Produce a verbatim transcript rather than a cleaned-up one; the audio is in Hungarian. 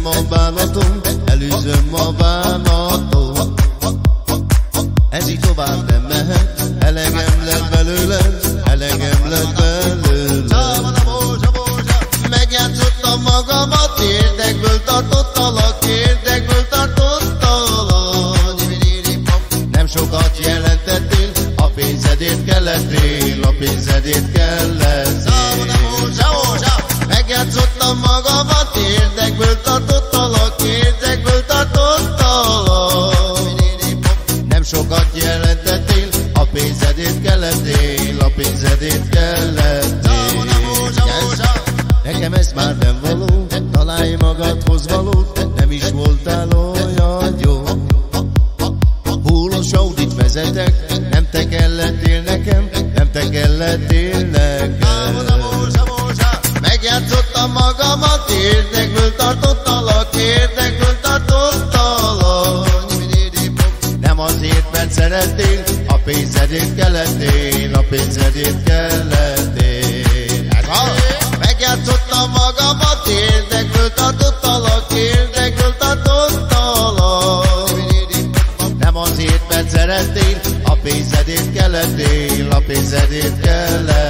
Veszem a bánatom, elűzöm a bánatom. Ez így tovább nem mehet, elegem lett belőlem, elegem lett belőlem. Megjátszottam magamat, érdekből tartottalak, érdekből tartottalak. Nem sokat jelentettél, a pénzedért kellettél, a pénzedért kellettél. Megjátszottam magamat, érdekből tartottalak, érdekből tartottalak. Nem sokat jelentettél, a pénzedért kellettél, a pénzedért kellettél. Nekem ez már nem való, találj magadhoz valót, nem is voltál olyan jó. Hullos Audit vezetek, nem te kellettél nekem, nem te kellettél nekem. Megjátszottam magamat, érdekből tartottalak, érdekből tartottalak. Nem azért, mert szerettél, a pénzedért kellettél, a pénzedért kellettél. Megjátszottam magamat, érdekből tartottalak, érdekből tartottalak. Nem azért, mert szerettél, a pénzedért kellettél, a pénzedért kellettél.